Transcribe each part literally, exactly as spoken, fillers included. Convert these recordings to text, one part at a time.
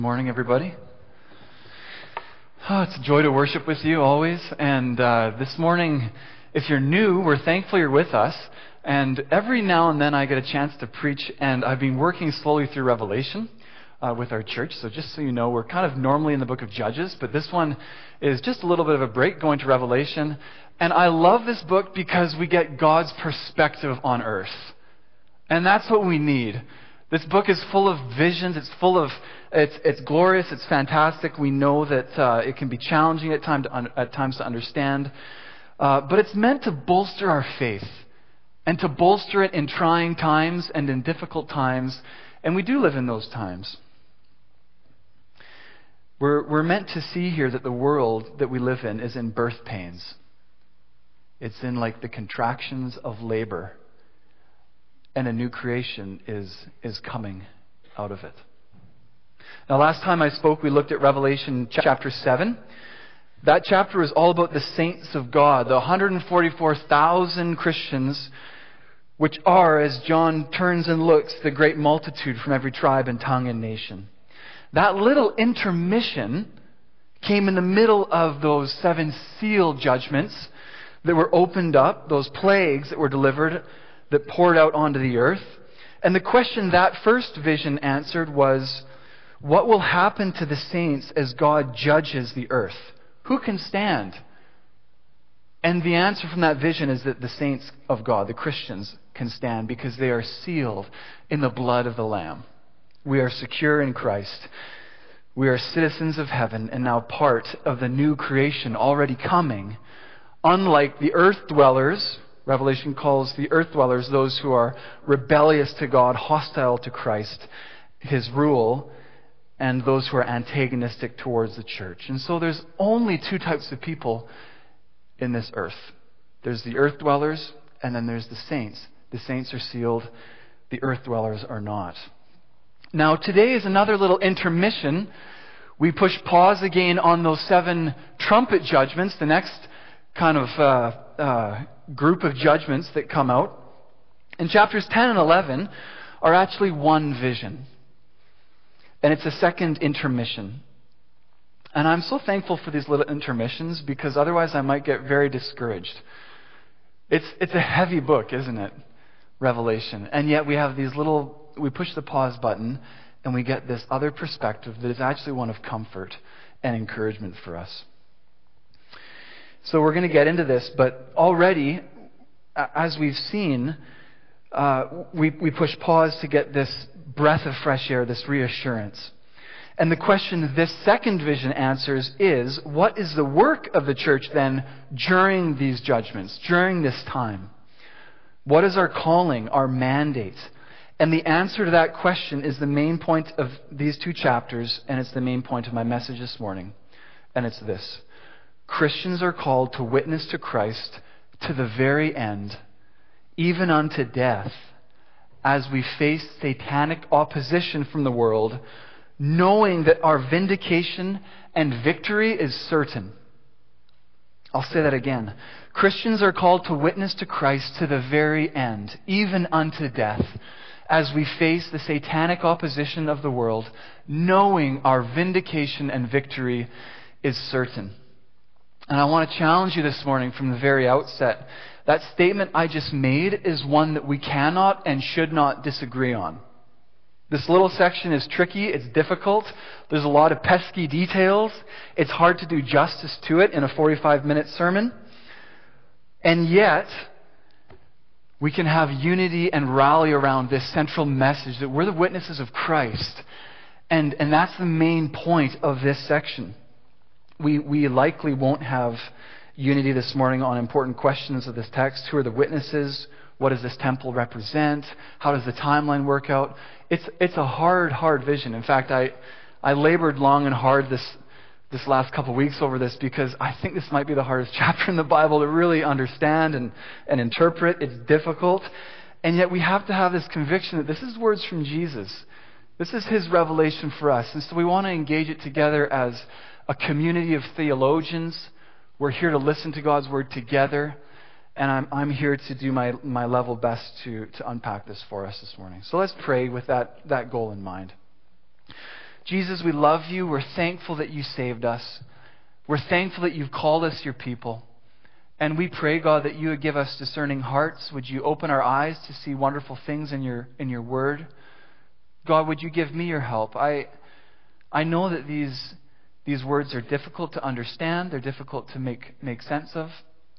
Morning, everybody. Oh, it's a joy to worship with you always. And uh, this morning, if you're new, we're thankful you're with us. And every now and then I get a chance to preach, and I've been working slowly through Revelation uh, with our church. So just so you know, we're kind of normally in the book of Judges, but this one is just a little bit of a break going to Revelation. And I love this book because we get God's perspective on earth. And that's what we need. This book is full of visions. It's full of, it's it's glorious. It's fantastic. We know that uh, it can be challenging at, time to un, at times to understand. Uh, but it's meant to bolster our faith and to bolster it in trying times and in difficult times. And we do live in those times. We're, we're meant to see here that the world that we live in is in birth pains. It's in like the contractions of labor. And a new creation is is coming out of it. Now, last time I spoke, we looked at Revelation chapter seven. That chapter is all about the saints of God, the one hundred forty-four thousand Christians, which are, as John turns and looks, the great multitude from every tribe and tongue and nation. That little intermission came in the middle of those seven seal judgments that were opened up, those plagues that were delivered, that poured out onto the earth. And the question that first vision answered was, what will happen to the saints as God judges the earth? Who can stand? And the answer from that vision is that the saints of God, the Christians, can stand because they are sealed in the blood of the Lamb. We are secure in Christ. We are citizens of heaven and now part of the new creation already coming. Unlike the earth dwellers, Revelation calls the earth dwellers those who are rebellious to God, hostile to Christ, His rule, and those who are antagonistic towards the church. And so there's only two types of people in this earth. There's the earth dwellers, and then there's the saints. The saints are sealed, the earth dwellers are not. Now today is another little intermission. We push pause again on those seven trumpet judgments, the next kind of uh, uh, group of judgments that come out. And chapters ten and eleven are actually one vision. And it's a second intermission. And I'm so thankful for these little intermissions because otherwise I might get very discouraged. It's it's a heavy book, isn't it? Revelation. And yet we have these little, we push the pause button and we get this other perspective that is actually one of comfort and encouragement for us. So we're going to get into this, but already, as we've seen, uh, we, we push pause to get this breath of fresh air, this reassurance. And the question this second vision answers is, what is the work of the church then during these judgments, during this time? What is our calling, our mandate? And the answer to that question is the main point of these two chapters, and it's the main point of my message this morning. And it's this. Christians are called to witness to Christ to the very end, even unto death, as we face satanic opposition from the world, knowing that our vindication and victory is certain. I'll say that again. Christians are called to witness to Christ to the very end, even unto death, as we face the satanic opposition of the world, knowing our vindication and victory is certain. And I want to challenge you this morning from the very outset. That statement I just made is one that we cannot and should not disagree on. This little section is tricky. It's difficult. There's a lot of pesky details. It's hard to do justice to it in a forty-five minute sermon. And yet, we can have unity and rally around this central message that we're the witnesses of Christ. And, and that's the main point of this section. We we likely won't have unity this morning on important questions of this text. Who are the witnesses? What does this temple represent? How does the timeline work out? It's it's a hard, hard vision. In fact, I I labored long and hard this this last couple of weeks over this because I think this might be the hardest chapter in the Bible to really understand and, and interpret. It's difficult. And yet we have to have this conviction that this is words from Jesus. This is His revelation for us. And so we want to engage it together as a community of theologians. We're here to listen to God's Word together. And I'm, I'm here to do my, my level best to, to unpack this for us this morning. So let's pray with that, that goal in mind. Jesus, we love you. We're thankful that you saved us. We're thankful that you've called us your people. And we pray, God, that you would give us discerning hearts. Would you open our eyes to see wonderful things in your in your word? God, would you give me your help? I I know that these these words are difficult to understand. They're difficult to make make sense of.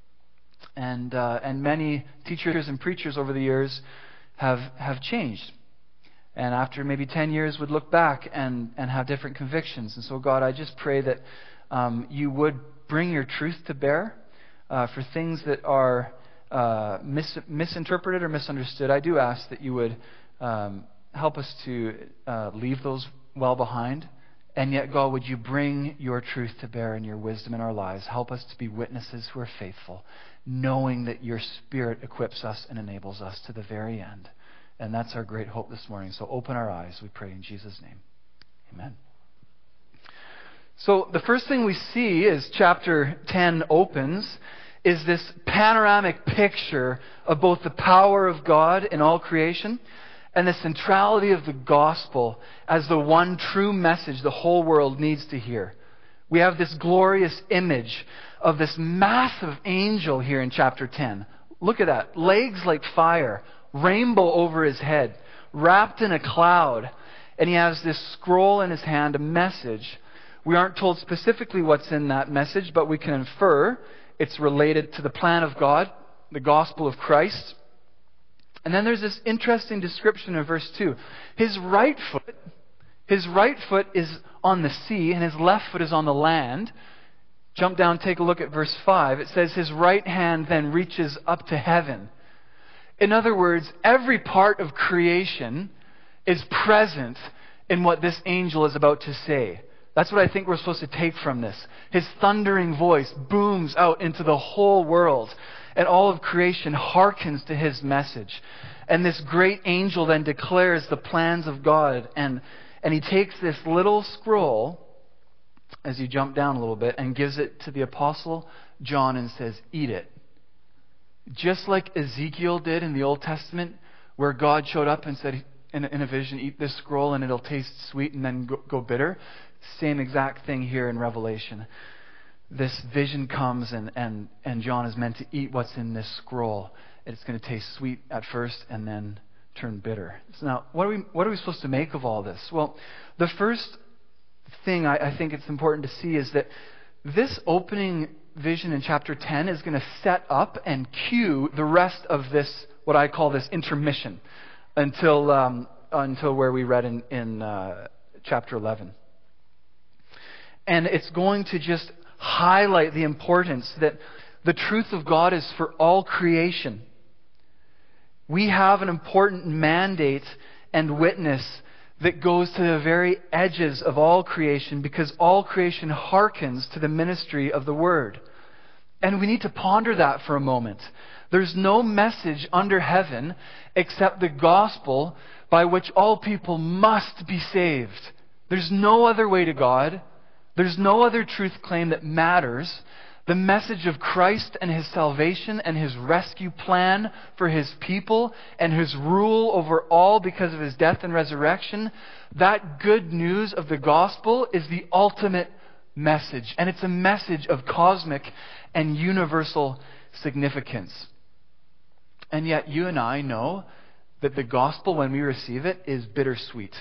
And uh, and many teachers and preachers over the years have have changed. And after maybe ten years would look back and, and have different convictions. And so, God, I just pray that um, you would bring your truth to bear uh, for things that are uh, mis- misinterpreted or misunderstood. I do ask that you would um, help us to uh, leave those well behind. And yet, God, would you bring your truth to bear and your wisdom in our lives? Help us to be witnesses who are faithful, knowing that your Spirit equips us and enables us to the very end. And that's our great hope this morning. So open our eyes, we pray in Jesus' name. Amen. So the first thing we see as chapter ten opens is this panoramic picture of both the power of God in all creation and the centrality of the gospel as the one true message the whole world needs to hear. We have this glorious image of this massive angel here in chapter ten. Look at that. Legs like fire. Rainbow over his head. Wrapped in a cloud. And he has this scroll in his hand, a message. We aren't told specifically what's in that message, but we can infer it's related to the plan of God, the gospel of Christ. And then there's this interesting description in verse two. His right foot, his right foot is on the sea and his left foot is on the land. Jump down, take a look at verse five. It says his right hand then reaches up to heaven. In other words, every part of creation is present in what this angel is about to say. That's what I think we're supposed to take from this. His thundering voice booms out into the whole world, and all of creation hearkens to his message. And this great angel then declares the plans of God, and, and he takes this little scroll, as you jump down a little bit, and gives it to the Apostle John and says, "Eat it." Just like Ezekiel did in the Old Testament, where God showed up and said in a, in a vision, "Eat this scroll and it'll taste sweet and then go, go bitter." Same exact thing here in Revelation. This vision comes and, and, and John is meant to eat what's in this scroll. It's going to taste sweet at first and then turn bitter. So now, what are we what are we supposed to make of all this? Well, the first thing I, I think it's important to see is that this opening vision in chapter ten is going to set up and cue the rest of this, what I call this intermission, until um, until where we read in, in uh, chapter eleven. And it's going to just highlight the importance that the truth of God is for all creation. We have an important mandate and witness that goes to the very edges of all creation, because all creation hearkens to the ministry of the Word. And we need to ponder that for a moment. There's no message under heaven except the gospel by which all people must be saved. There's no other way to God. There's no other truth claim that matters. The message of Christ and His salvation and His rescue plan for His people and His rule over all because of His death and resurrection, that good news of the gospel is the ultimate message. And it's a message of cosmic and universal significance. And yet you and I know that the gospel, when we receive it, is bittersweet.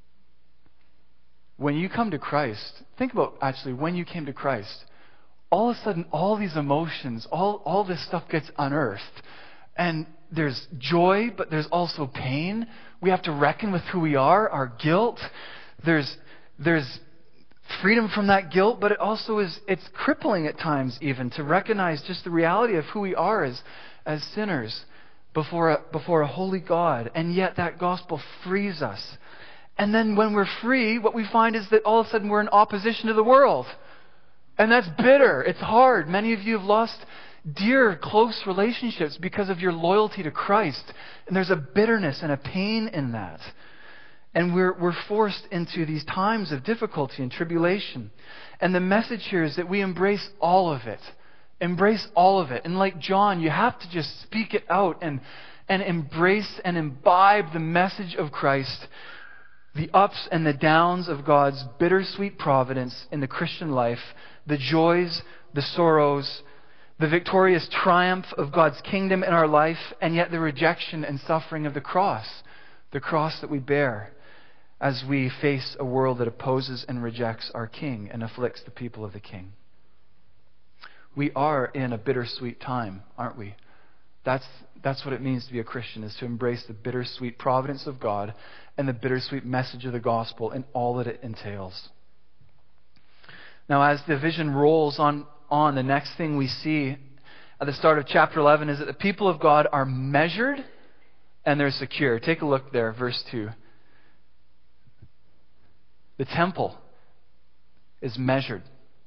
When you come to Christ, think about actually when you came to Christ, all of a sudden all these emotions, all, all this stuff gets unearthed. And there's joy, but there's also pain. We have to reckon with who we are, our guilt. There's there's freedom from that guilt, but it also is it's crippling at times even to recognize just the reality of who we are as as sinners before a, before a holy God. And yet that gospel frees us. And then when we're free, what we find is that all of a sudden we're in opposition to the world. And that's bitter. It's hard. Many of you have lost dear, close relationships because of your loyalty to Christ. And there's a bitterness and a pain in that. And we're we're forced into these times of difficulty and tribulation. And the message here is that we embrace all of it. Embrace all of it. And like John, you have to just speak it out and, and embrace and imbibe the message of Christ The ups and the downs of God's bittersweet providence in the Christian life, the joys, the sorrows, the victorious triumph of God's kingdom in our life, and yet the rejection and suffering of the cross, the cross that we bear as we face a world that opposes and rejects our King and afflicts the people of the King. We are in a bittersweet time, aren't we? That's, that's what it means to be a Christian, is to embrace the bittersweet providence of God and the bittersweet message of the gospel and all that it entails. Now, as the vision rolls on, on, the next thing we see at the start of chapter eleven is that the people of God are measured and they're secure. Take a look there, verse two. The temple is measured.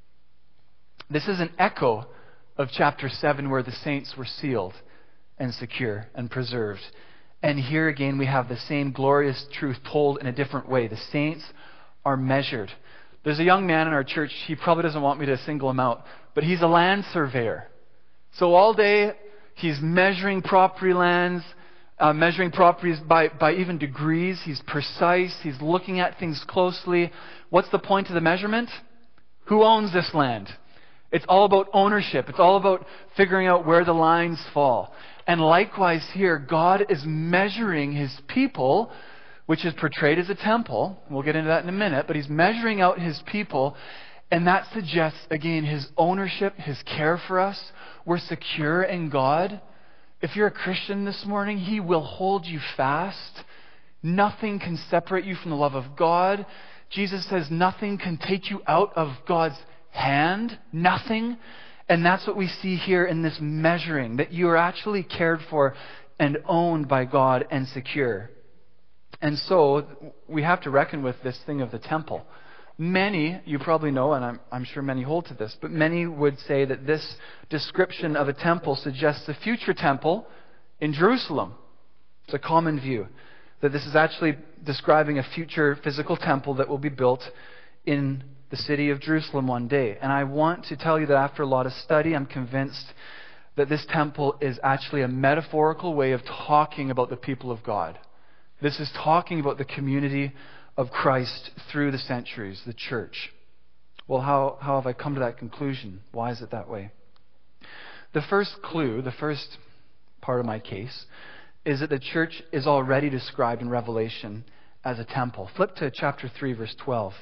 This is an echo of chapter seven, where the saints were sealed and secure and preserved. And here again we have the same glorious truth told in a different way. The saints are measured. There's a young man in our church, he probably doesn't want me to single him out, but he's a land surveyor. So all day he's measuring property lands, Uh, measuring properties by, by even degrees. He's precise. He's looking at things closely. What's the point of the measurement? Who owns this land? It's all about ownership. It's all about figuring out where the lines fall. And likewise here, God is measuring His people, which is portrayed as a temple. We'll get into that in a minute. But He's measuring out His people. And that suggests, again, His ownership, His care for us. We're secure in God. If you're a Christian this morning, He will hold you fast. Nothing can separate you from the love of God. Jesus says nothing can take you out of God's hand. Nothing. And that's what we see here in this measuring, that you are actually cared for and owned by God and secure. And so we have to reckon with this thing of the temple. Many, you probably know, and I'm, I'm sure many hold to this, but many would say that this description of a temple suggests a future temple in Jerusalem. It's a common view, that this is actually describing a future physical temple that will be built in the city of Jerusalem one day. And I want to tell you that after a lot of study, I'm convinced that this temple is actually a metaphorical way of talking about the people of God. This is talking about the community of Christ through the centuries, the church. Well, how, how have I come to that conclusion? Why is it that way? The first clue, the first part of my case, is that the church is already described in Revelation as a temple. Flip to chapter three, verse twelve.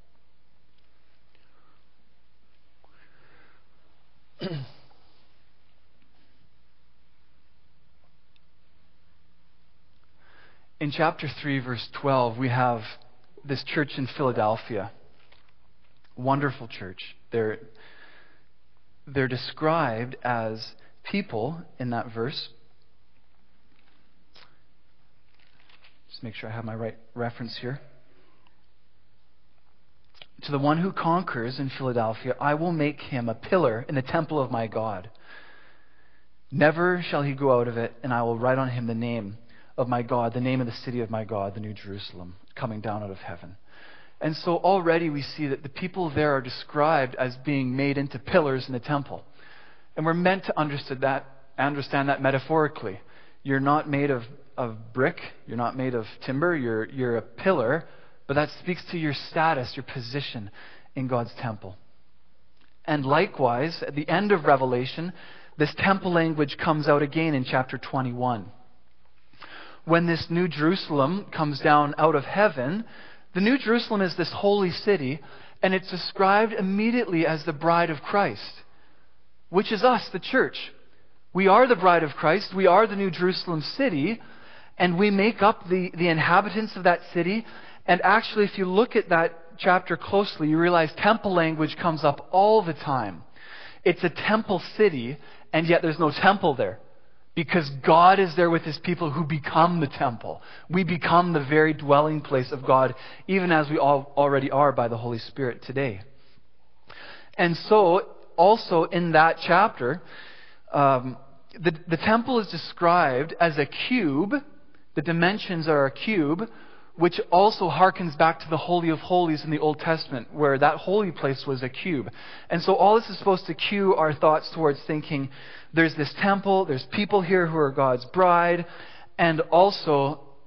In chapter three, verse twelve, we have this church in Philadelphia. Wonderful church. They're, they're described as people in that verse. Just make sure I have my right reference here. To the one who conquers in Philadelphia, I will make him a pillar in the temple of my God. Never shall he go out of it, and I will write on him the name of my God, the name of the city of my God, the New Jerusalem, coming down out of heaven. And so already we see that the people there are described as being made into pillars in the temple. And we're meant to understand that, understand that metaphorically. You're not made of, of brick, you're not made of timber, you're, you're a pillar, but that speaks to your status, your position in God's temple. And likewise, at the end of Revelation, this temple language comes out again in chapter twenty-one. When this New Jerusalem comes down out of heaven, the New Jerusalem is this holy city, and it's described immediately as the bride of Christ, which is us, the church. We are the bride of Christ. We are the New Jerusalem city, and we make up the, the inhabitants of that city. And actually, if you look at that chapter closely, you realize temple language comes up all the time. It's a temple city, and yet there's no temple there. Because God is there with His people who become the temple. We become the very dwelling place of God, even as we all already are by the Holy Spirit today. And so, also in that chapter, um, the, the temple is described as a cube. The dimensions are a cube, which also harkens back to the Holy of Holies in the Old Testament, where that holy place was a cube. And so all this is supposed to cue our thoughts towards thinking, there's this temple, there's people here who are God's bride, and also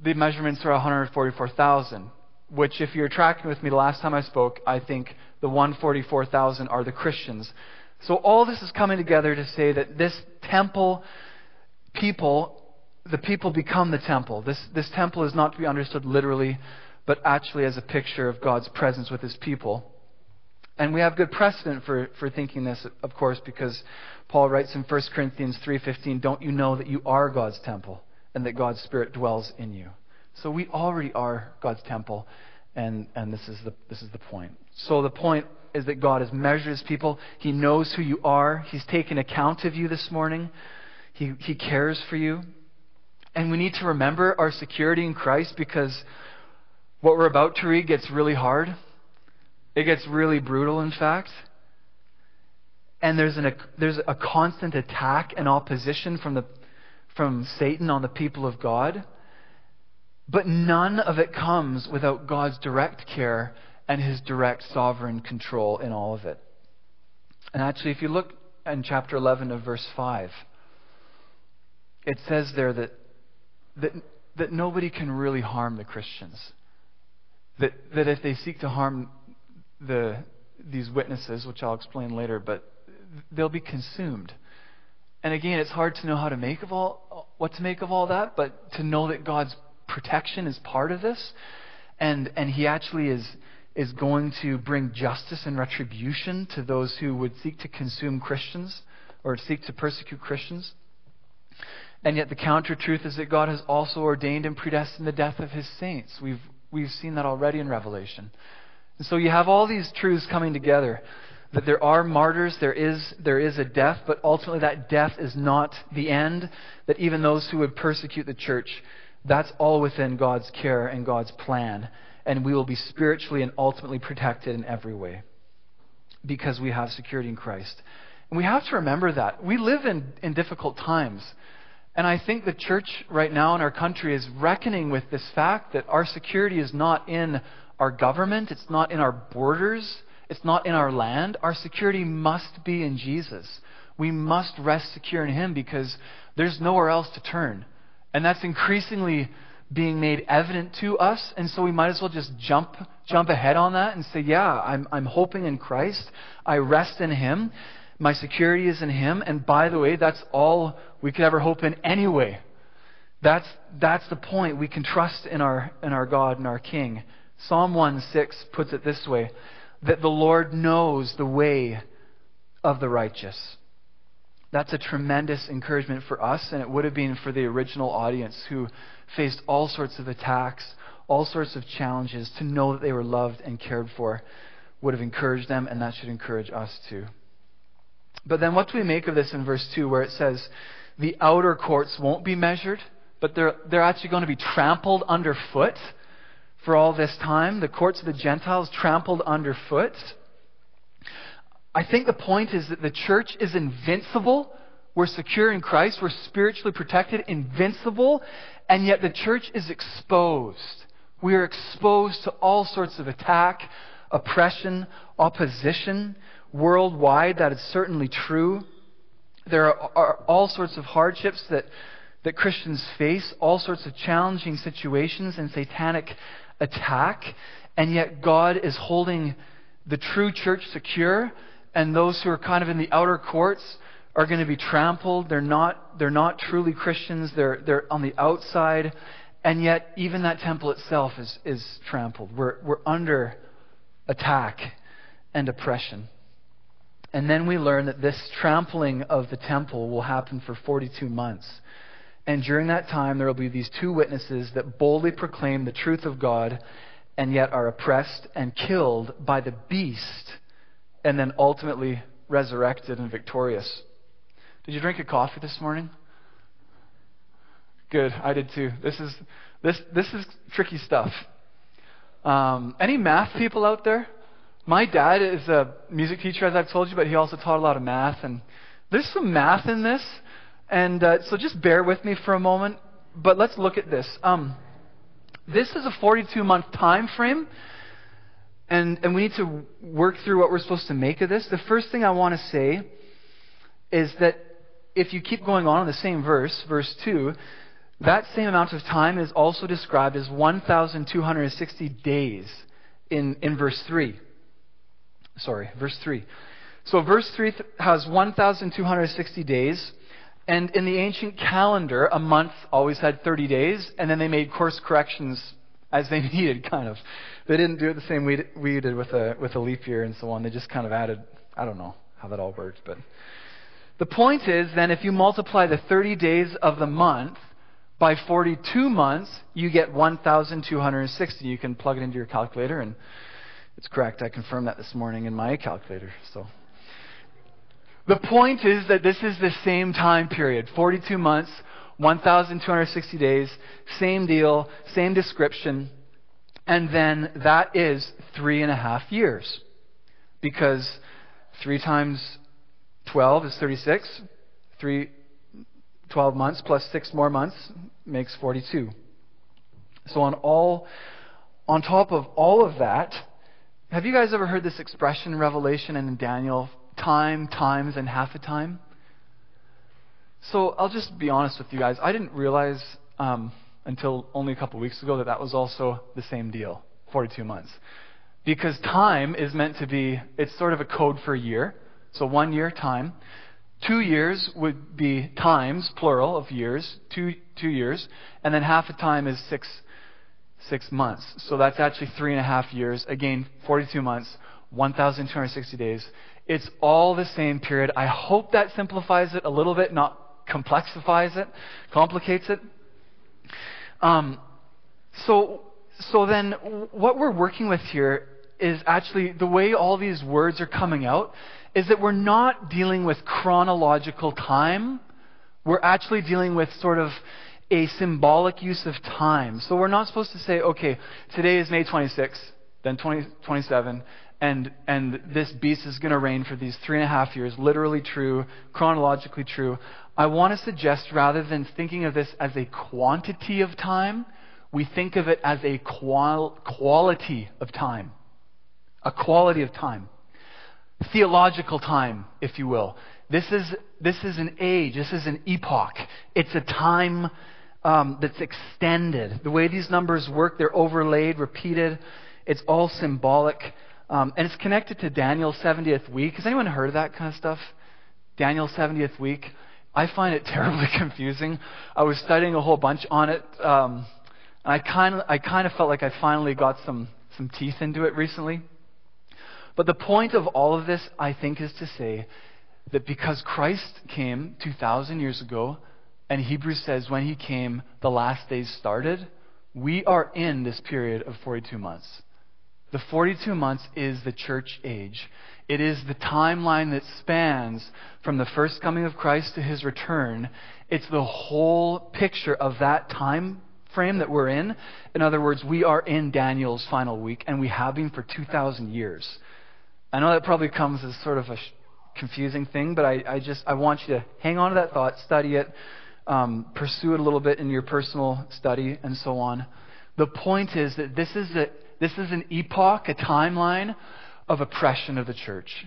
the measurements are one hundred forty-four thousand, which if you're tracking with me the last time I spoke, I think the one hundred forty-four thousand are the Christians. So all this is coming together to say that this temple people, the people become the temple. This, this temple is not to be understood literally, but actually as a picture of God's presence with His people. And we have good precedent for, for thinking this, of course, because Paul writes in First Corinthians three fifteen, don't you know that you are God's temple and that God's Spirit dwells in you? So we already are God's temple, and, and this is the this is the point. So the point is that God has measured His people. He knows who you are. He's taken account of you this morning. He He cares for you. And we need to remember our security in Christ, because what we're about to read gets really hard. It gets really brutal, in fact. And there's an there's a constant attack and opposition from the from Satan on the people of God. But none of it comes without God's direct care and His direct sovereign control in all of it. And actually, if you look in chapter eleven of verse five, it says there that that that nobody can really harm the Christians. That that if they seek to harm the these witnesses, which I'll explain later, but they'll be consumed. And again, it's hard to know how to make of all what to make of all that, but to know that God's protection is part of this, and and He actually is is going to bring justice and retribution to those who would seek to consume Christians or seek to persecute Christians. And yet the counter truth is that God has also ordained and predestined the death of His saints. We've we've seen that already in Revelation. And so you have all these truths coming together, that there are martyrs, there is there is a death, but ultimately that death is not the end, that even those who would persecute the church, that's all within God's care and God's plan, and we will be spiritually and ultimately protected in every way because we have security in Christ. And we have to remember that. We live in, in difficult times, and I think the church right now in our country is reckoning with this fact that our security is not in our government, it's not in our borders, it's not in our land. Our security must be in Jesus. We must rest secure in Him because there's nowhere else to turn. And that's increasingly being made evident to us, and so we might as well just jump jump ahead on that and say, yeah, I'm I'm hoping in Christ. I rest in Him. My security is in Him. And by the way, that's all we could ever hope in anyway. That's that's the point. We can trust in our in our God and our King. Psalm one six puts it this way, that the Lord knows the way of the righteous. That's a tremendous encouragement for us, and it would have been for the original audience who faced all sorts of attacks, all sorts of challenges. To know that they were loved and cared for would have encouraged them, and that should encourage us too. But then what do we make of this in verse two, where it says, the outer courts won't be measured, but they're, they're actually going to be trampled underfoot for all this time? The courts of the Gentiles trampled underfoot. I think the point is that the church is invincible. We're secure in Christ. We're spiritually protected, invincible. And yet the church is exposed. We are exposed to all sorts of attack, oppression, opposition. Worldwide, that is certainly true. There are, are all sorts of hardships that, that Christians face, all sorts of challenging situations and satanic attack. And yet God is holding the true church secure. And those who are kind of in the outer courts are going to be trampled. They're not, they're not truly Christians. They're, they're on the outside. And yet, even that temple itself is, is trampled. We're, we're under attack and oppression. And then we learn that this trampling of the temple will happen for forty-two months. And during that time, there will be these two witnesses that boldly proclaim the truth of God and yet are oppressed and killed by the beast, and then ultimately resurrected and victorious. Did you drink a coffee this morning? Good, I did too. This is this this is tricky stuff. Um, any math people out there? My dad is a music teacher, as I've told you, but he also taught a lot of math, and there's some math in this, and uh, so just bear with me for a moment. But let's look at this. Um, this is a forty-two month time frame. And, and we need to work through what we're supposed to make of this. The first thing I want to say is that if you keep going on in the same verse, verse two, That same amount of time is also described as one thousand two hundred sixty days in, in verse three. Sorry, verse three. So verse three has one thousand two hundred sixty days, and in the ancient calendar, a month always had thirty days, and then they made course corrections as they needed, kind of. They didn't do it the same way we did with a, with a leap year and so on. They just kind of added, I don't know how that all worked, but the point is then if you multiply the thirty days of the month by forty-two months, you get one thousand two hundred sixty. You can plug it into your calculator, and it's correct. I confirmed that this morning in my calculator. So the point is that this is the same time period, forty-two months, one thousand two hundred sixty days, same deal, same description, and then that is three and a half years. Because three times twelve is thirty-six. Three, twelve months plus six more months makes forty-two. So on all, on top of all of that, have you guys ever heard this expression in Revelation and in Daniel? Time, times, and half a time? So I'll just be honest with you guys. I didn't realize um, until only a couple weeks ago that that was also the same deal, forty-two months. Because time is meant to be, it's sort of a code for a year. So one year, time. Two years would be times, plural of years, two two years. And then half a time is six six months. So that's actually three and a half years. Again, forty-two months, one thousand two hundred sixty days. It's all the same period. I hope that simplifies it a little bit, not complexifies it, complicates it. Um, so, so then what we're working with here is actually the way all these words are coming out is that we're not dealing with chronological time. We're actually dealing with sort of a symbolic use of time. So we're not supposed to say, okay, today is May twenty-sixth, then twenty twenty-seven, and and this beast is going to reign for these three and a half years, literally true, chronologically true. I want to suggest rather than thinking of this as a quantity of time, we think of it as a qual- quality of time. A quality of time. Theological time, if you will. This is this is an age. This is an epoch. It's a time um, that's extended. The way these numbers work, they're overlaid, repeated. It's all symbolic. Um, and it's connected to Daniel's seventieth week. Has anyone heard of that kind of stuff? Daniel's seventieth week. I find it terribly confusing. I was studying a whole bunch on it. Um, and I kind of I kind of felt like I finally got some, some teeth into it recently. But the point of all of this, I think, is to say that because Christ came two thousand years ago, and Hebrews says when he came, the last days started, we are in this period of forty-two months. The forty-two months is the church age. It is the timeline that spans from the first coming of Christ to his return. It's the whole picture of that time frame that we're in. In other words, we are in Daniel's final week, and we have been for two thousand years. I know that probably comes as sort of a sh- confusing thing, but I, I just I want you to hang on to that thought, study it, um, pursue it a little bit in your personal study, and so on. The point is that this is a this is an epoch, a timeline of oppression of the church.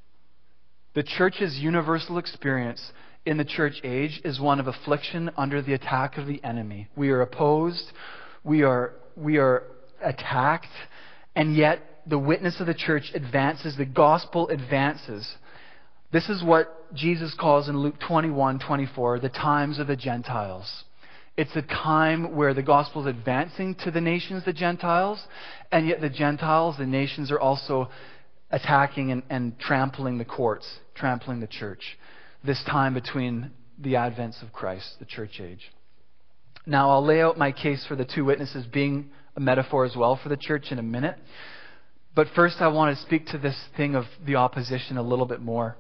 The church's universal experience in the church age is one of affliction under the attack of the enemy. We are opposed, we are we are attacked, and yet the witness of the church advances, the gospel advances. This is what Jesus calls in Luke twenty-one twenty-four the times of the Gentiles. It's a time where the gospel is advancing to the nations, the Gentiles, and yet the Gentiles, the nations, are also attacking and, and trampling the courts, trampling the church. This time between the advents of Christ, the church age. Now, I'll lay out my case for the two witnesses being a metaphor as well for the church in a minute. But first, I want to speak to this thing of the opposition a little bit more.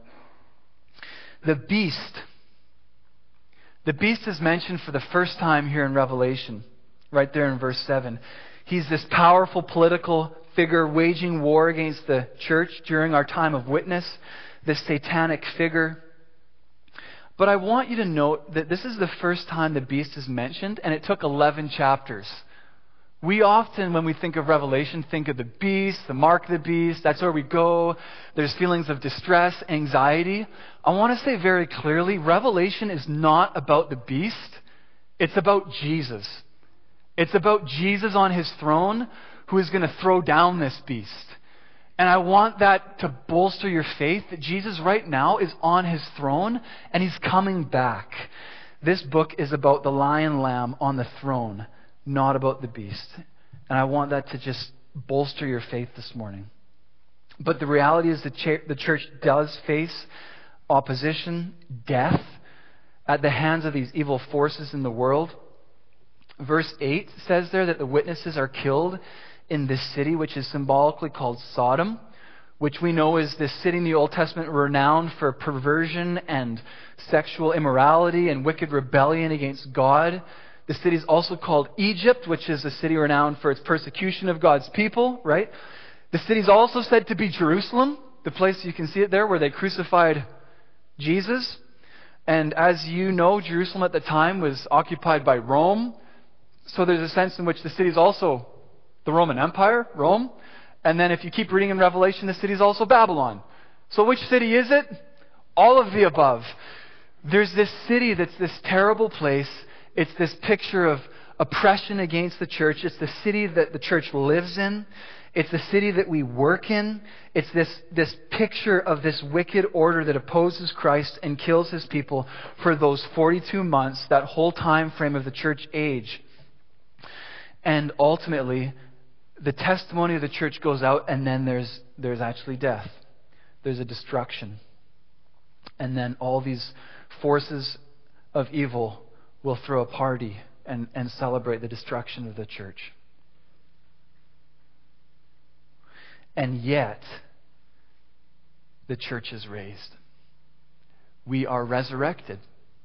The beast. The beast is mentioned for the first time here in Revelation, right there in verse seven. He's this powerful political figure waging war against the church during our time of witness, this satanic figure. But I want you to note that this is the first time the beast is mentioned, and it took eleven chapters. We often, when we think of Revelation, think of the beast, the mark of the beast. That's where we go. There's feelings of distress, anxiety. I want to say very clearly, Revelation is not about the beast. It's about Jesus. It's about Jesus on his throne who is going to throw down this beast. And I want that to bolster your faith that Jesus right now is on his throne and he's coming back. This book is about the lion lamb on the throne, not about the beast. And I want that to just bolster your faith this morning. But the reality is the, ch- the church does face opposition, death, at the hands of these evil forces in the world. Verse eight says there that the witnesses are killed in this city, which is symbolically called Sodom, which we know is this city in the Old Testament renowned for perversion and sexual immorality and wicked rebellion against God. The city is also called Egypt, which is a city renowned for its persecution of God's people, right? The city is also said to be Jerusalem, the place you can see it there where they crucified Jesus. And as you know, Jerusalem at the time was occupied by Rome. So there's a sense in which the city is also the Roman Empire, Rome. And then if you keep reading in Revelation, the city is also Babylon. So which city is it? All of the above. There's this city that's this terrible place. It's this picture of oppression against the church. It's the city that the church lives in. It's the city that we work in. It's this, this picture of this wicked order that opposes Christ and kills his people for those forty-two months, that whole time frame of the church age. And ultimately, the testimony of the church goes out, and then there's there's actually death. There's a destruction. And then all these forces of evil will throw a party and, and celebrate the destruction of the church. And yet, the church is raised. We are resurrected.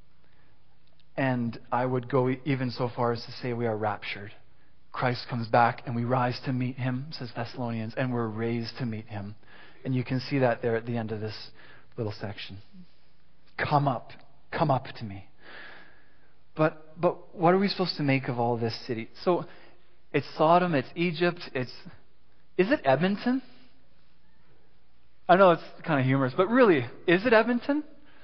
And I would go even so far as to say we are raptured. Christ comes back and we rise to meet him, says Thessalonians, and we're raised to meet him. And you can see that there at the end of this little section. Come up. Come up to me. But but what are we supposed to make of all this city? So it's Sodom, it's Egypt, it's... Is it Edmonton? I know it's kind of humorous, but really, is it Edmonton?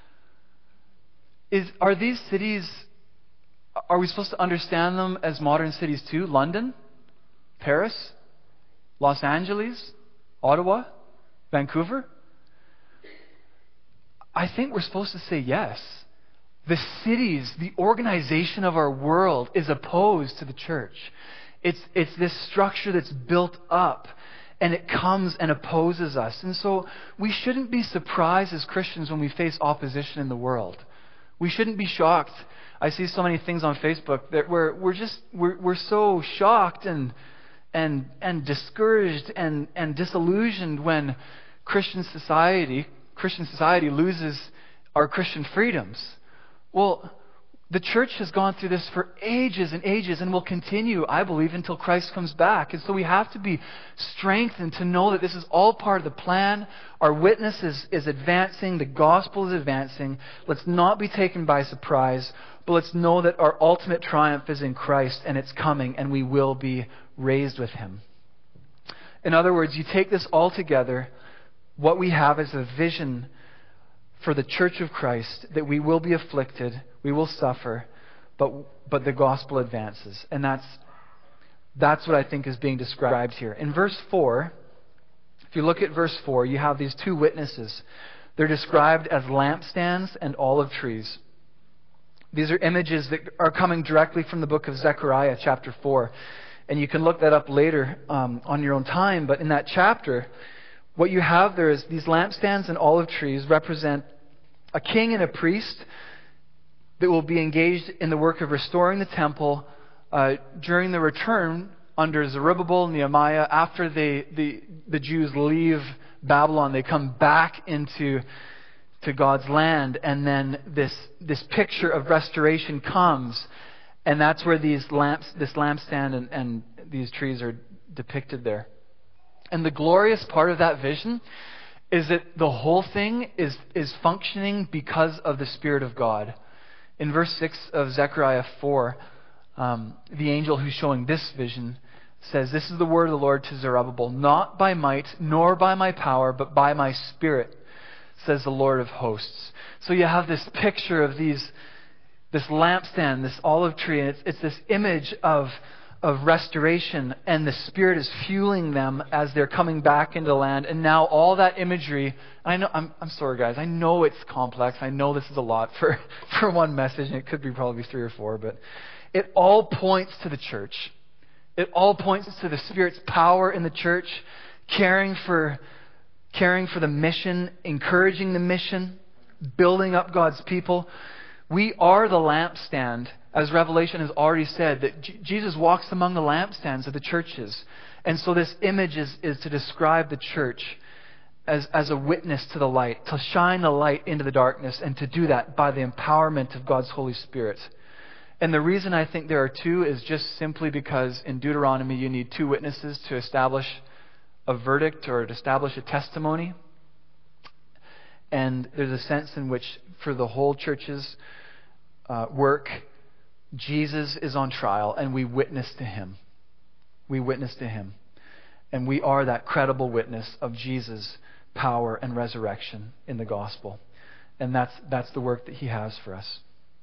Is Are these cities... Are we supposed to understand them as modern cities too? London? Paris? Los Angeles? Ottawa? Vancouver? I think we're supposed to say yes. The cities, the organization of our world is opposed to the church. It's, it's this structure that's built up and it comes and opposes us. And so we shouldn't be surprised as Christians when we face opposition in the world. We shouldn't be shocked. I see so many things on Facebook that we're we're just we're we're so shocked and and and discouraged and, and disillusioned when Christian society Christian society loses our Christian freedoms. Well, the church has gone through this for ages and ages and will continue, I believe, until Christ comes back. And so we have to be strengthened to know that this is all part of the plan. Our witness is, is advancing. The gospel is advancing. Let's not be taken by surprise, but let's know that our ultimate triumph is in Christ and it's coming and we will be raised with him. In other words, you take this all together, what we have is a vision for the church of Christ, that we will be afflicted, we will suffer, but but the gospel advances. And that's that's what I think is being described here. In verse four, if you look at verse four, you have these two witnesses. They're described as lampstands and olive trees. These are images that are coming directly from the book of Zechariah, chapter four. And you can look that up later um, on your own time. But in that chapter, what you have there is these lampstands and olive trees represent a king and a priest that will be engaged in the work of restoring the temple uh, during the return under Zerubbabel and Nehemiah. After they, the, the Jews leave Babylon, they come back into to God's land, and then this this picture of restoration comes, and that's where these lamps, this lampstand and, and these trees are depicted there. And the glorious part of that vision is that the whole thing is, is functioning because of the Spirit of God. In verse six of Zechariah four, um, the angel who's showing this vision says, "This is the word of the Lord to Zerubbabel, not by might nor by my power, but by my Spirit, says the Lord of hosts." So you have this picture of these this lampstand, this olive tree, and it's, it's this image of, of restoration, and the Spirit is fueling them as they're coming back into the land. And now all that imagery, I know, I'm, I'm sorry guys, I know it's complex. I know this is a lot for, for one message, and it could be probably three or four, but it all points to the church. It all points to the Spirit's power in the church, caring for, caring for the mission, encouraging the mission, building up God's people. We are the lampstand, as Revelation has already said, that J- Jesus walks among the lampstands of the churches. And so this image is, is to describe the church as, as a witness to the light, to shine the light into the darkness, and to do that by the empowerment of God's Holy Spirit. And the reason I think there are two is just simply because in Deuteronomy you need two witnesses to establish a verdict or to establish a testimony. And there's a sense in which for the whole church's uh, work, Jesus is on trial and we witness to Him. We witness to Him. And we are that credible witness of Jesus' power and resurrection in the gospel. And that's that's the work that He has for us.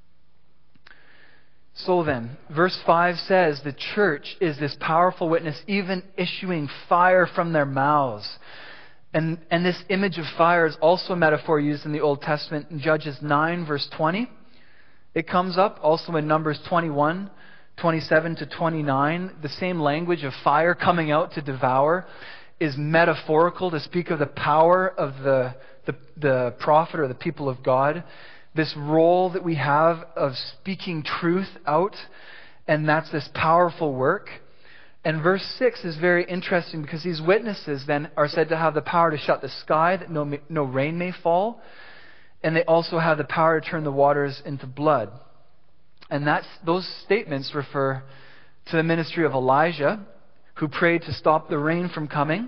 So then, verse five says the church is this powerful witness, even issuing fire from their mouths. And, and this image of fire is also a metaphor used in the Old Testament in Judges nine, verse twenty. It comes up also in Numbers twenty-one, twenty-seven to twenty-nine. The same language of fire coming out to devour is metaphorical to speak of the power of the, the, the prophet or the people of God. This role that we have of speaking truth out, and that's this powerful work. And verse six is very interesting because these witnesses then are said to have the power to shut the sky that no, no rain may fall, and they also have the power to turn the waters into blood. And that's, those statements refer to the ministry of Elijah, who prayed to stop the rain from coming,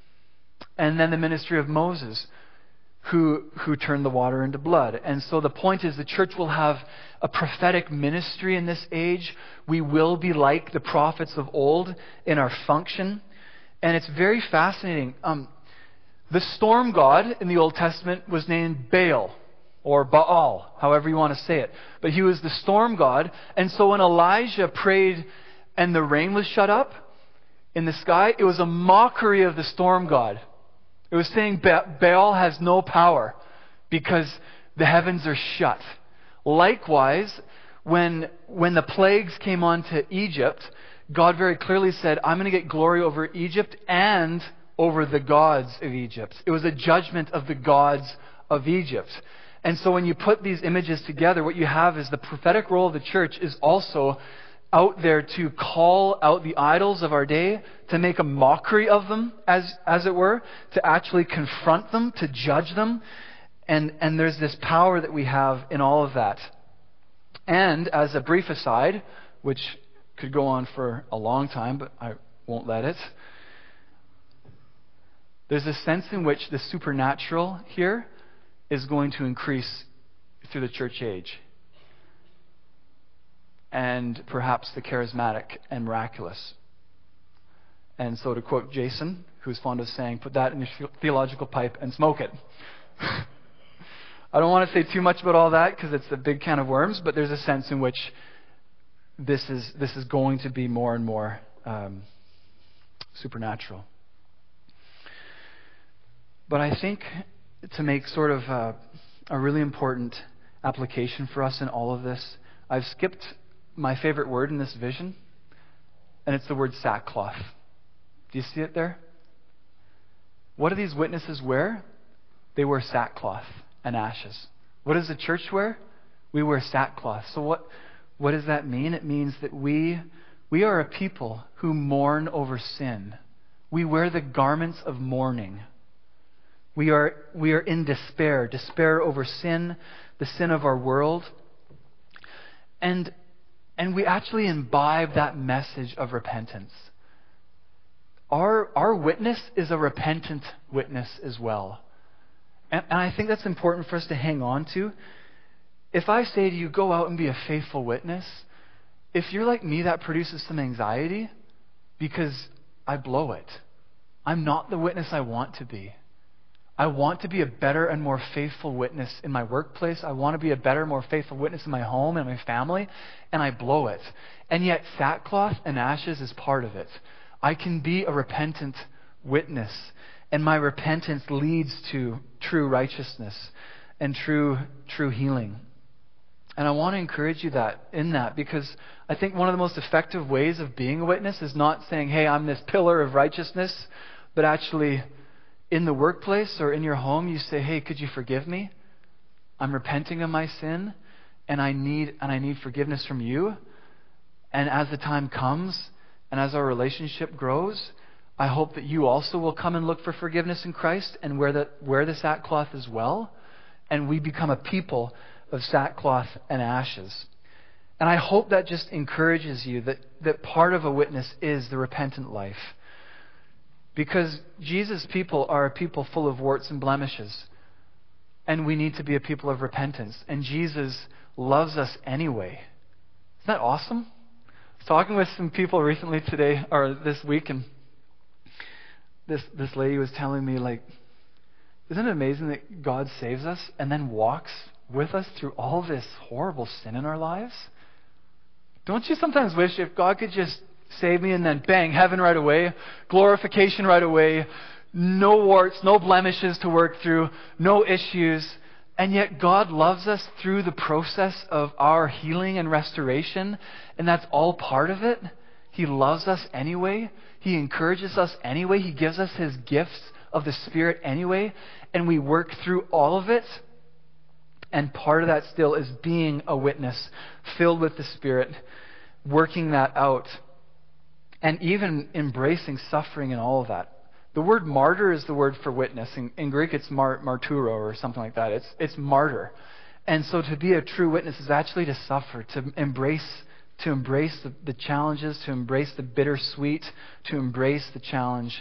and then the ministry of Moses, who who turned the water into blood. And so the point is the church will have a prophetic ministry in this age. We will be like the prophets of old in our function. And it's very fascinating. Um, the storm god in the Old Testament was named Baal, or Baal, however you want to say it. But he was the storm god. And so when Elijah prayed and the rain was shut up in the sky, it was a mockery of the storm god. It was saying Baal has no power because the heavens are shut. Likewise, when, when the plagues came onto Egypt, God very clearly said, I'm going to get glory over Egypt and over the gods of Egypt. It was a judgment of the gods of Egypt. And so when you put these images together, what you have is the prophetic role of the church is also out there to call out the idols of our day, to make a mockery of them, as as it were, to actually confront them, to judge them. And, and there's this power that we have in all of that. And as a brief aside, which could go on for a long time, but I won't let it, there's a sense in which the supernatural here is going to increase through the church age. And perhaps the charismatic and miraculous. And so to quote Jason, who's fond of saying, put that in your theological pipe and smoke it. I don't want to say too much about all that because it's a big can of worms, but there's a sense in which this is this is going to be more and more um, supernatural. But I think to make sort of a, a really important application for us in all of this, I've skipped my favorite word in this vision, and it's the word sackcloth. Do you see it there? What do these witnesses wear? They wear sackcloth and ashes. What does the church wear? We wear sackcloth. So what, what does that mean? It means that we, we are a people who mourn over sin. We wear the garments of mourning. We are, we are in despair, despair over sin, the sin of our world. And And we actually imbibe that message of repentance. Our, our witness is a repentant witness as well. And, and I think that's important for us to hang on to. If I say to you, go out and be a faithful witness, if you're like me, that produces some anxiety because I blow it. I'm not the witness I want to be. I want to be a better and more faithful witness in my workplace. I want to be a better, more faithful witness in my home and my family, and I blow it. And yet sackcloth and ashes is part of it. I can be a repentant witness, and my repentance leads to true righteousness and true true healing. And I want to encourage you that in that, because I think one of the most effective ways of being a witness is not saying, hey, I'm this pillar of righteousness, but actually in the workplace or in your home, you say, hey, could you forgive me? I'm repenting of my sin, and I need and I need forgiveness from you. And as the time comes, and as our relationship grows, I hope that you also will come and look for forgiveness in Christ and wear the, wear the sackcloth as well. And we become a people of sackcloth and ashes. And I hope that just encourages you that, that part of a witness is the repentant life. Because Jesus' people are a people full of warts and blemishes. And we need to be a people of repentance. And Jesus loves us anyway. Isn't that awesome? I was talking with some people recently today, or this week, and this this lady was telling me, like, isn't it amazing that God saves us and then walks with us through all this horrible sin in our lives? Don't you sometimes wish if God could just save me and then bang, heaven right away, glorification right away, no warts, no blemishes to work through, no issues, and yet God loves us through the process of our healing and restoration, and that's all part of it. He loves us anyway. He encourages us anyway. He gives us His gifts of the Spirit anyway, and we work through all of it. And part of that still is being a witness, filled with the Spirit, working that out, and even embracing suffering and all of that. The word martyr is the word for witness. In, in Greek, it's mar, marturo or something like that. It's it's martyr. And so to be a true witness is actually to suffer, to embrace to embrace the, the challenges, to embrace the bittersweet, to embrace the challenge.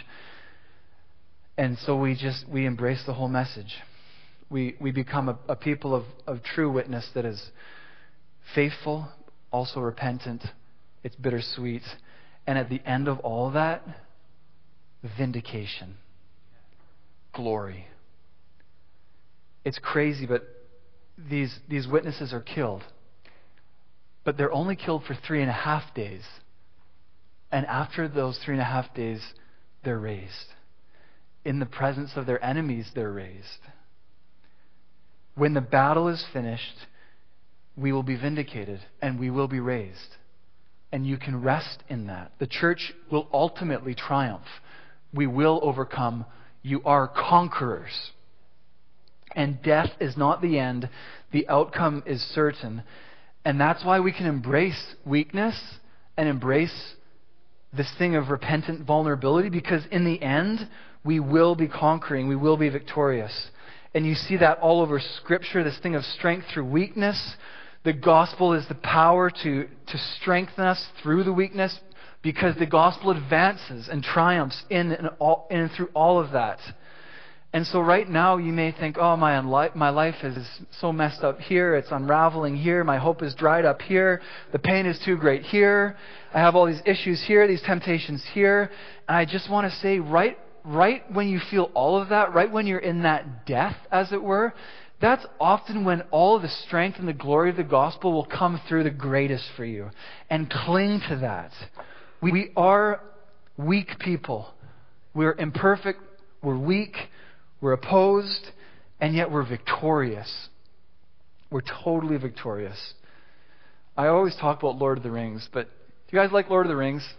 And so we just we embrace the whole message. We we become a, a people of, of true witness that is faithful, also repentant. It's bittersweet. And at the end of all that, vindication. Glory. It's crazy, but these these witnesses are killed. But they're only killed for three and a half days. And after those three and a half days, they're raised. In the presence of their enemies, they're raised. When the battle is finished, we will be vindicated and we will be raised. And you can rest in that. The church will ultimately triumph. We will overcome. You are conquerors. And death is not the end. The outcome is certain. And that's why we can embrace weakness and embrace this thing of repentant vulnerability, because in the end, we will be conquering. We will be victorious. And you see that all over Scripture, this thing of strength through weakness. The gospel is the power to, to strengthen us through the weakness, because the gospel advances and triumphs in and, all, in and through all of that. And so right now you may think, oh, my, unli- my life is so messed up here. It's unraveling here. My hope is dried up here. The pain is too great here. I have all these issues here, these temptations here. And I just want to say, right, right when you feel all of that, right when you're in that death, as it were, that's often when all the strength and the glory of the gospel will come through the greatest for you. And cling to that. We, we are weak people. We're imperfect. We're weak. We're opposed. And yet we're victorious. We're totally victorious. I always talk about Lord of the Rings, but do you guys like Lord of the Rings?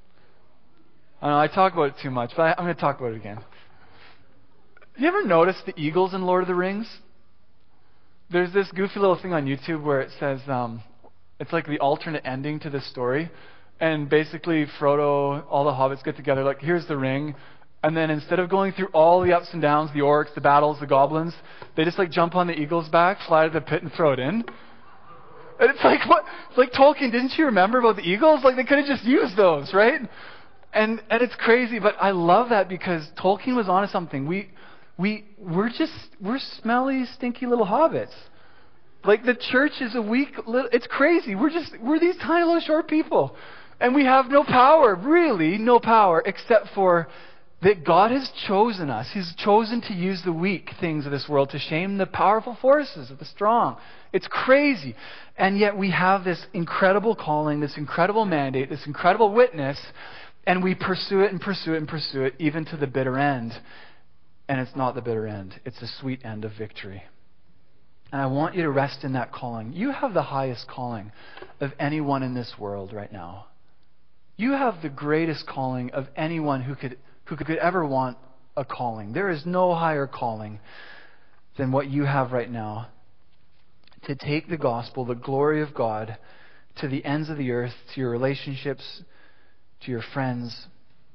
I know I talk about it too much, but I, I'm going to talk about it again. Have you ever noticed the eagles in Lord of the Rings? There's this goofy little thing on YouTube where it says, um, it's like the alternate ending to this story. And basically Frodo, all the hobbits get together, like, here's the ring. And then instead of going through all the ups and downs, the orcs, the battles, the goblins, they just like jump on the eagle's back, fly to the pit and throw it in. And it's like, what? It's like, Tolkien, didn't you remember about the eagles? Like, they could have just used those, right? And and it's crazy, but I love that because Tolkien was onto something. We we we're just we're smelly, stinky little hobbits. Like, the church is a weak little. It's crazy. We're just we're these tiny little short people, and we have no power, really, no power, except for That God has chosen us. He's chosen to use the weak things of this world to shame the powerful forces of the strong. It's crazy. And yet we have this incredible calling, this incredible mandate, this incredible witness, and we pursue it and pursue it and pursue it, even to the bitter end. And it's not the bitter end. It's the sweet end of victory. And I want you to rest in that calling. You have the highest calling of anyone in this world right now. You have the greatest calling of anyone who could who could ever want a calling. There is no higher calling than what you have right now. To take the gospel, the glory of God, to the ends of the earth, to your relationships, to your friends.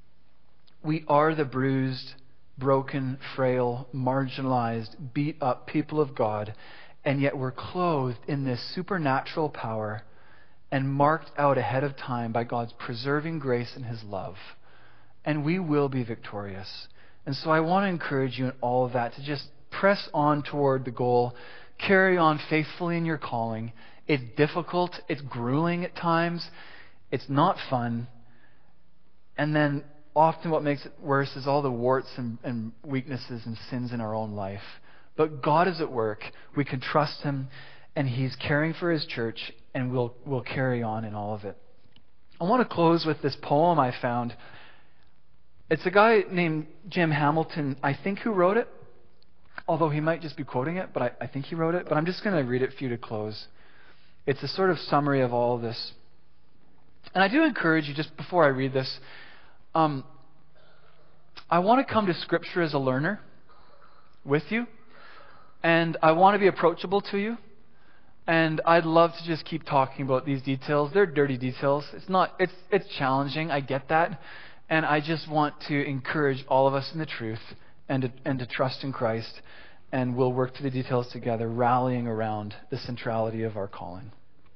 We are the bruised, broken, frail, marginalized, beat up people of God, and yet we're clothed in this supernatural power and marked out ahead of time by God's preserving grace and His love. And we will be victorious. And so I want to encourage you in all of that to just press on toward the goal. Carry on faithfully in your calling. It's difficult. It's grueling at times. It's not fun. And then often what makes it worse is all the warts and, and weaknesses and sins in our own life. But God is at work. We can trust Him, and He's caring for His church, and we'll, we'll carry on in all of it. I want to close with this poem I found. It's a guy named Jim Hamilton, I think, who wrote it. Although he might just be quoting it, but I, I think he wrote it. But I'm just going to read it for you to close. It's a sort of summary of all of this. And I do encourage you, just before I read this, um, I want to come to Scripture as a learner with you. And I want to be approachable to you. And I'd love to just keep talking about these details. They're dirty details. It's not. It's it's challenging. I get that. And I just want to encourage all of us in the truth and to, and to trust in Christ. And we'll work through the details together, rallying around the centrality of our calling.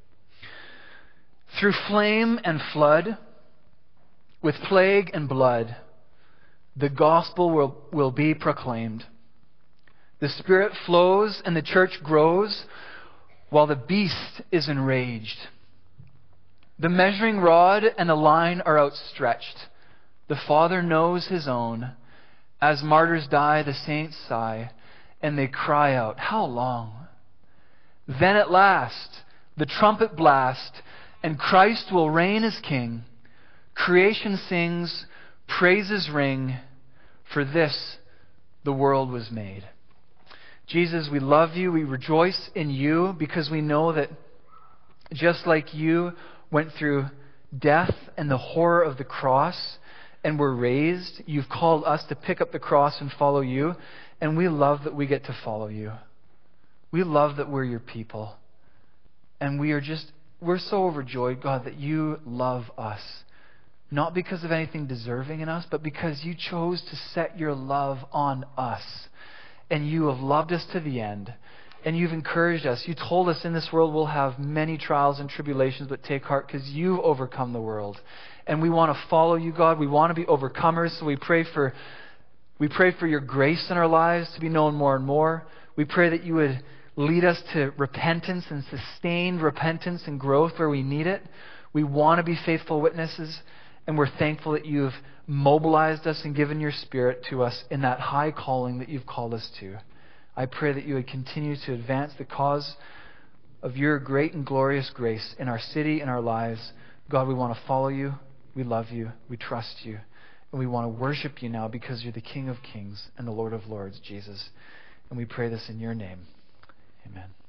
Through flame and flood, with plague and blood, the gospel will, will be proclaimed. The Spirit flows and the church grows while the beast is enraged. The measuring rod and the line are outstretched. The Father knows His own. As martyrs die, the saints sigh, and they cry out, "How long?" Then at last, the trumpet blast, and Christ will reign as King. Creation sings, praises ring, for this the world was made. Jesus, we love you. We rejoice in you because we know that just like you went through death and the horror of the cross and were raised, you've called us to pick up the cross and follow you. And we love that we get to follow you. We love that we're your people. And we are just, we're so overjoyed, God, that you love us. Not because of anything deserving in us, but because you chose to set your love on us. And you have loved us to the end. And you've encouraged us. You told us in this world we'll have many trials and tribulations, but take heart because you've overcome the world. And we want to follow you, God. We want to be overcomers. So we pray for we pray for your grace in our lives to be known more and more. We pray that you would lead us to repentance and sustained repentance and growth where we need it. We want to be faithful witnesses. And we're thankful that you've mobilized us and given your Spirit to us in that high calling that you've called us to. I pray that you would continue to advance the cause of your great and glorious grace in our city and our lives. God, we want to follow you. We love you. We trust you. And we want to worship you now because you're the King of Kings and the Lord of Lords, Jesus. And we pray this in your name. Amen.